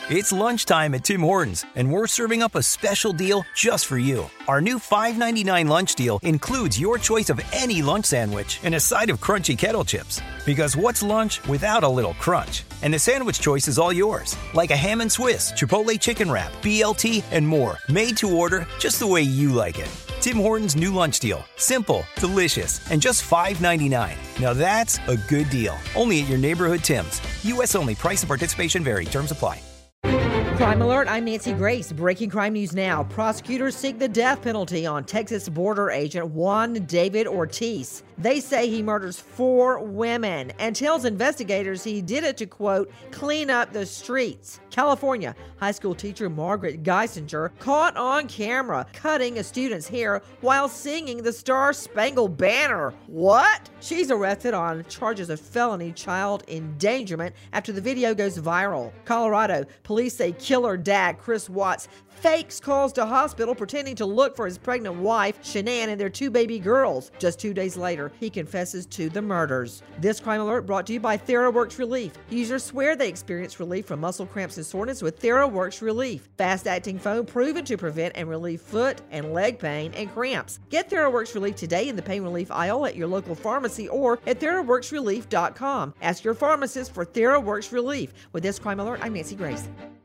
It's lunchtime at Tim Hortons, and we're serving up a special deal just for you. Our new $5.99 lunch deal includes your choice of any lunch sandwich and a side of crunchy kettle chips. Because what's lunch without a little crunch? And the sandwich choice is all yours, like a ham and Swiss, Chipotle chicken wrap, BLT, and more, made to order just the way you like it. Tim Hortons' new lunch deal. Simple, delicious, and just $5.99. Now that's a good deal. Only at your neighborhood Tim's. U.S. only. Price and participation vary. Terms apply. Crime Alert, I'm Nancy Grace. Breaking crime news now. Prosecutors seek the death penalty on Texas border agent Juan David Ortiz. They say he murders 4 women and tells investigators he did it to, quote, clean up the streets. California high school teacher Margaret Geisinger caught on camera cutting a student's hair while singing the Star-Spangled Banner. What? She's arrested on charges of felony child endangerment after the video goes viral. Colorado police say killer dad Chris Watts fakes calls to hospital pretending to look for his pregnant wife, Shanann, and their 2 baby girls. Just 2 days later, he confesses to the murders. This Crime Alert brought to you by TheraWorks Relief. Users swear they experience relief from muscle cramps and soreness with TheraWorks Relief. Fast-acting foam proven to prevent and relieve foot and leg pain and cramps. Get TheraWorks Relief today in the pain relief aisle at your local pharmacy or at TheraWorksRelief.com. Ask your pharmacist for TheraWorks Relief. With this Crime Alert, I'm Nancy Grace.